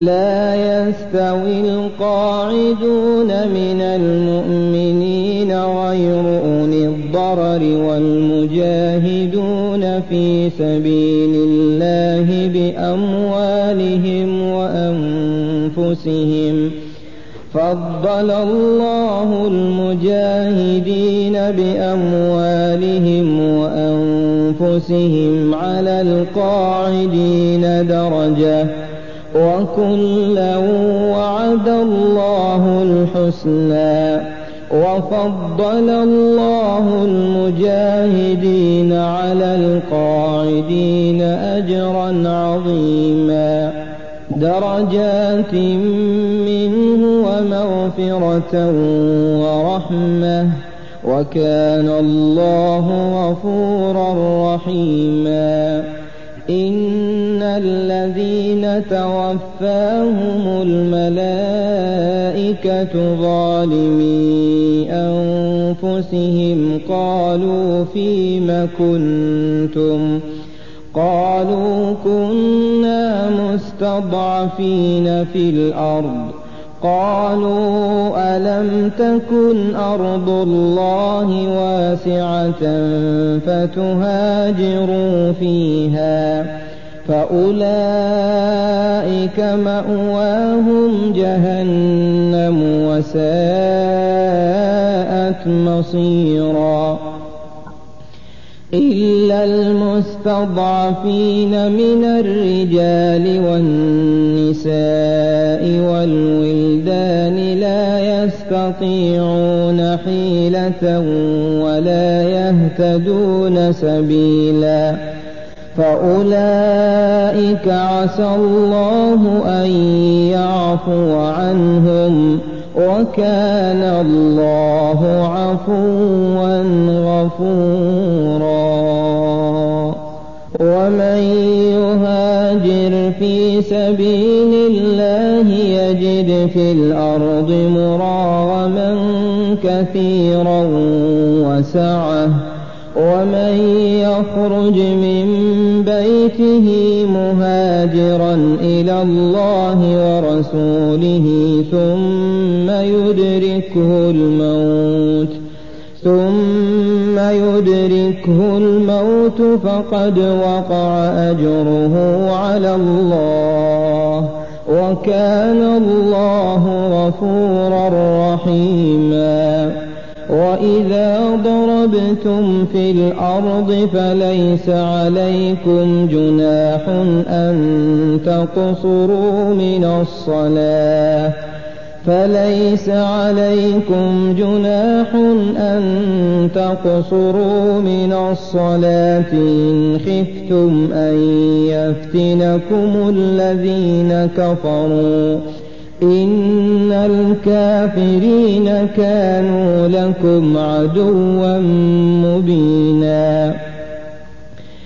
لا يستوي القاعدون من المؤمنين غير أولي الضرر والمجاهدون في سبيل الله بأموالهم وأنفسهم فضل الله المجاهدين بأموالهم وأنفسهم على القاعدين درجة وكلا وعد الله الحسنى وفضل الله المجاهدين على القاعدين أجرا عظيما درجات منه ومغفرة ورحمة وكان الله غفورا رحيما إن الذين توفاهم الملائكة ظالمي أنفسهم قالوا فيم كنتم قالوا كنا مستضعفين في الأرض قالوا ألم تكن أرض الله واسعة فتهاجروا فيها فأولئك مأواهم جهنم وساءت مصيرا إلا المستضعفين من الرجال والنساء والولدان لا يستطيعون حيلة ولا يهتدون سبيلا فأولئك عسى الله أن يعفو عنهم وكان الله عفوا غفورا ومن يهاجر في سبيل الله يجد في الأرض مراغما كثيرا وسعة ومن يخرج من بيته مهاجرا إلى الله ورسوله ثم يدركه الموت فقد وقع أجره على الله وكان الله غفورا رحيما وإذا ضربتم في الأرض فليس عليكم جناح أن تقصروا من الصلاة إن خفتم أن يفتنكم الذين كفروا إن الكافرين كانوا لكم عدوا مبينا